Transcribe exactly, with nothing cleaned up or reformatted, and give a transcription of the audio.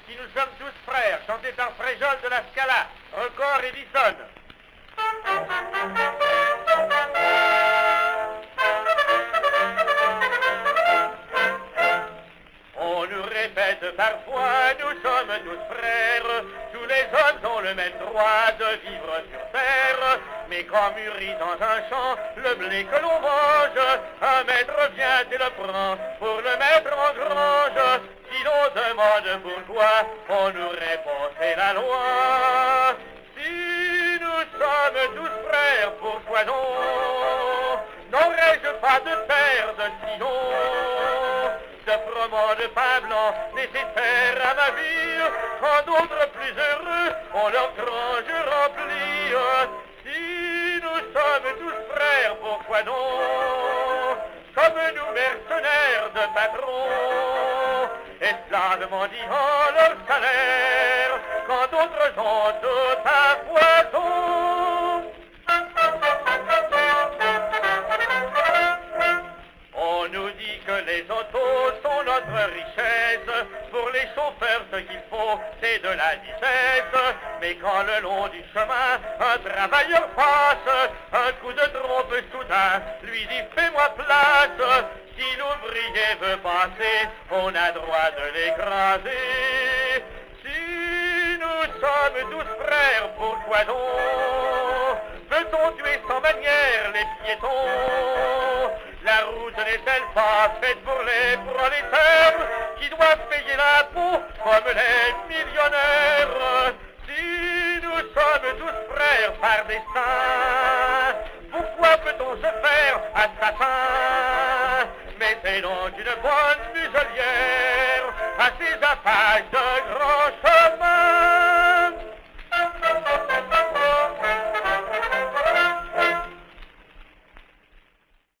si nous sommes tous frères, chanté par Fréjol de la Scala, Record et Dissonne. On nous répète parfois, nous sommes tous frères, tous les hommes ont le même droit de vivre sur terre. Mais quand mûrit dans un champ le blé que l'on mange, un maître vient et le prend pour le mettre en grange. Si l'on demande pourquoi, on nous répond c'est la loi. Si nous sommes tous frères, pourquoi non n'aurais-je pas de terre de Sion? Ce froment de pain blanc nécessaire à ma vie, quand d'autres plus heureux ont leur grange remplie. Si nous sommes tous frères, pourquoi non, comme nous mercenaires de patrons, esclaves mendiant leur salaire, quand d'autres ont tout à poison. On nous dit que les autos sont notre richesse. Pour les chauffeurs, ce qu'il faut, c'est de la vitesse. Mais quand le long du chemin, un travailleur passe, un coup de trompe soudain lui dit « fais-moi place ». Si l'ouvrier veut passer, on a droit de l'écraser. Si nous sommes tous frères, pourquoi donc veut-on tuer sans manière les piétons? La route n'est-elle pas faite pour les prolétaires qui doivent payer l'impôt comme les millionnaires? Si nous sommes tous frères par destin, pourquoi peut-on se faire assassin? Mais c'est donc une bonne muselière à ces apaches de